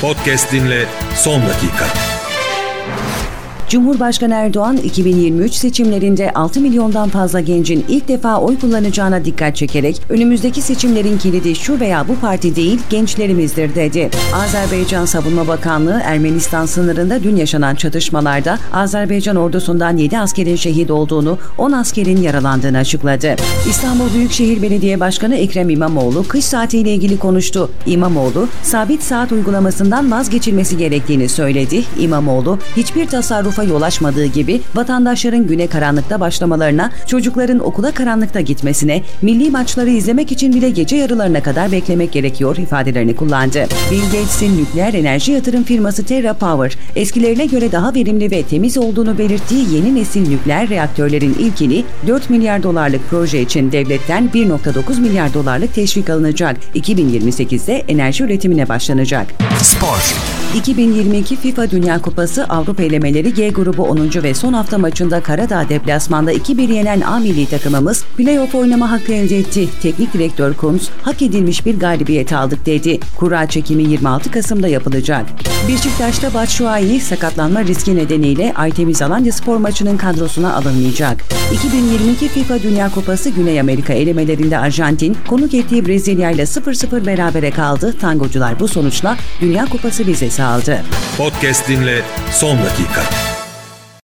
Podcast dinle son dakika. Cumhurbaşkanı Erdoğan, 2023 seçimlerinde 6 milyondan fazla gencin ilk defa oy kullanacağına dikkat çekerek, önümüzdeki seçimlerin kilidi şu veya bu parti değil, gençlerimizdir dedi. Azerbaycan Savunma Bakanlığı, Ermenistan sınırında dün yaşanan çatışmalarda Azerbaycan ordusundan 7 askerin şehit olduğunu, 10 askerin yaralandığını açıkladı. İstanbul Büyükşehir Belediye Başkanı Ekrem İmamoğlu, kış saatiyle ilgili konuştu. İmamoğlu, sabit saat uygulamasından vazgeçilmesi gerektiğini söyledi. İmamoğlu, hiçbir tasarrufa yol açmadığı gibi vatandaşların güne karanlıkta başlamalarına, çocukların okula karanlıkta gitmesine, milli maçları izlemek için bile gece yarılarına kadar beklemek gerekiyor ifadelerini kullandı. Bill Gates'in nükleer enerji yatırım firması TerraPower, eskilerine göre daha verimli ve temiz olduğunu belirttiği yeni nesil nükleer reaktörlerin ilkini 4 milyar dolarlık proje için devletten 1,9 milyar dolarlık teşvik alınacak. 2028'de enerji üretimine başlanacak. Spor. 2022 FIFA Dünya Kupası Avrupa elemeleri G grubu 10. ve son hafta maçında Karadağ deplasmanda 2-1 yenen A milli takımımız playoff oynama hakkı elde etti. Teknik direktör Kuntz, hak edilmiş bir galibiyet aldık dedi. Kura çekimi 26 Kasım'da yapılacak. Beşiktaş'ta Batshuayi sakatlanma riski nedeniyle Aytemiz Alanyaspor maçının kadrosuna alınmayacak. 2022 FIFA Dünya Kupası Güney Amerika elemelerinde Arjantin konuk ettiği Brezilya ile 0-0 berabere kaldı. Tangocular bu sonuçla Dünya Kupası vizesi aldı. Podcast dinle son dakika.